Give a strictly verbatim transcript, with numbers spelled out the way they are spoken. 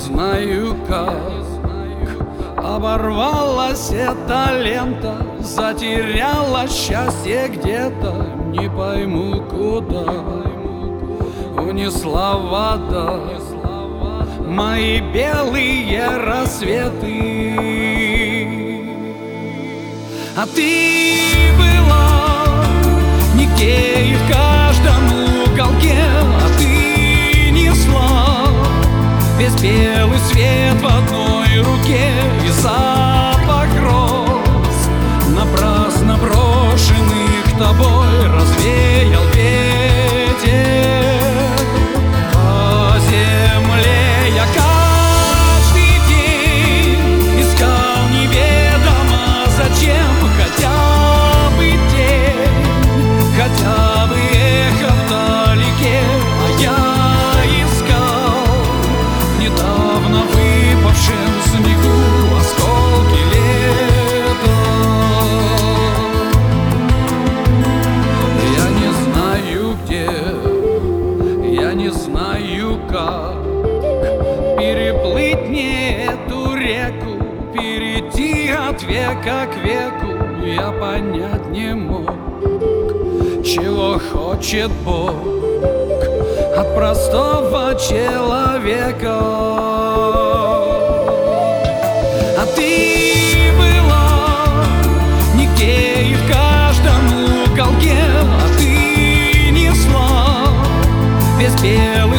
знаю как оборвалась эта лента, затеряла счастье где-то, не пойму куда. Унесла вода мои белые рассветы. А ты была нигде и в каждом уголке, а ты несла весь белый свет в одной руке. И запах роз, напрасно брошенных тобой, развеял ветер по земле. Я каждый день искал неведомо зачем, хотя бы день, хотя бы эхо вдалеке. А я искал в недавно выпавшем снегу осколки лета. Я не знаю где, я не знаю как переплыть мне эту реку, перейти от века к веку. Я понять не мог, чего хочет Бог от простого человека. А ты была нигде и в каждом уголке, а ты несла весь белый